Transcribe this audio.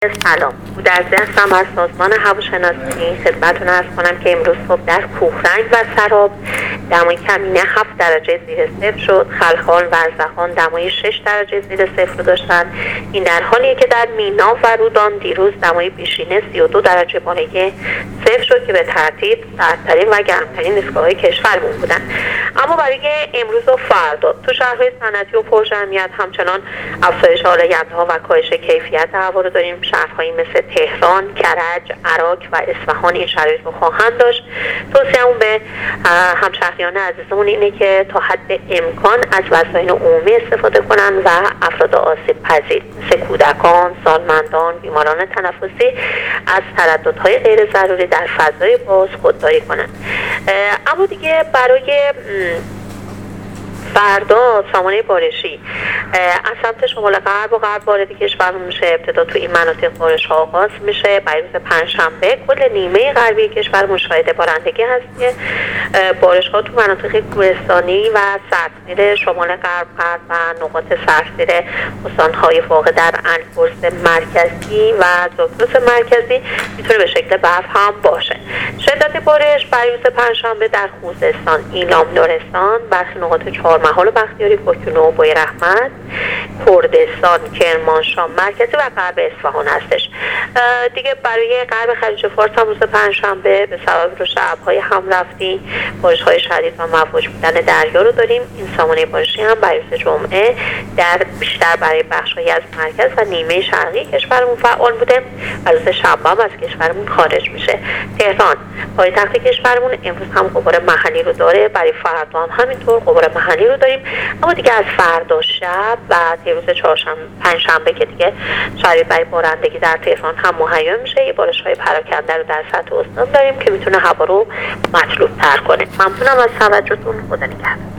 سلام، بودرزی هستم از سازمان هواشناسی. خدمتتون عرض کنم که امروز صبح در کوهرنگ و سراب دمای کمینه 7 درجه زیر صفر شد. خلخال و ارزخان دمای 6 درجه زیر صفر رو داشتن. این در حالیه که در مینا و رودان دیروز دمای بیشینه 32 درجه بالای صفر شد که به ترتیب سردترین و گرمترین ایستگاه‌های کشورمون بودن. اما برای امروز و فردا تو شهرهای صنعتی و پرجمعیت همچنان افزایش آلاینده‌ها و کاهش کیفیت هوا رو داریم. شهرهایی مثل تهران، کرج، عراق و اصفهان این شرایط رو خواهند داشت. توصیه‌مون به همشهریان عزیزمون اینه که تا حد امکان از وسایل عمومی استفاده کنن و افراد آسیب پذیر مثل کودکان، سالمندان، بیماران تنفسی از ترددهای غیر ضروری در فضای باز خودداری کنن. اما دیگه برای فردا سامانه بارشی از سمت شمال غرب و غرب وارد کشورمون میشه. ابتدا تو این مناطق بارش ها آغاز میشه. برای روز پنجشنبه کل نیمه غربی کشور مشاهده بارندگی هست که بارش ها تو مناطق کوهستانی و سرزمین شمال غرب و نقاط سرزیر استان‌های واقع در البرز مرکزی و زاگرس مرکزی میتونه به شکل برف هم باشه. شدت بارش برای روز پنجشنبه در خوزستان، ایلام، لرستان، برخی نقاط چهارمحال و بختیاری، کوهگیرو و بوی رحمت، کردستان، کرمانشاه مرکزی و غرب اصفهان هستش. دیگه برای غرب خلیج فارس هم روز پنجشنبه به سبب رشد ابرهای هم رفتی بارش‌های شدید و مواج بودن دریا رو داریم. این سامانه بارشی هم برای روز جمعه بیشتر برای بخش‌هایی از مرکز و نیمه شرقی کشورمون فعال بوده و روز شنبه هم از کشورمون خارج میشه. تهران پایتخت کشورمون امروز هم غبار محلی رو داره. برای فردا هم همینطور غبار محلی رو داریم. اما دیگه از فردا شب و روز پنجشنبه که دیگه شرایط برای بارندگی در تهران هم مهیا میشه. یه بارش‌های پراکنده رو در سطح استان داریم که میتونه هوا رو مطلوب تر کنه. ممنونم از توجهتون. خدا نگهدار.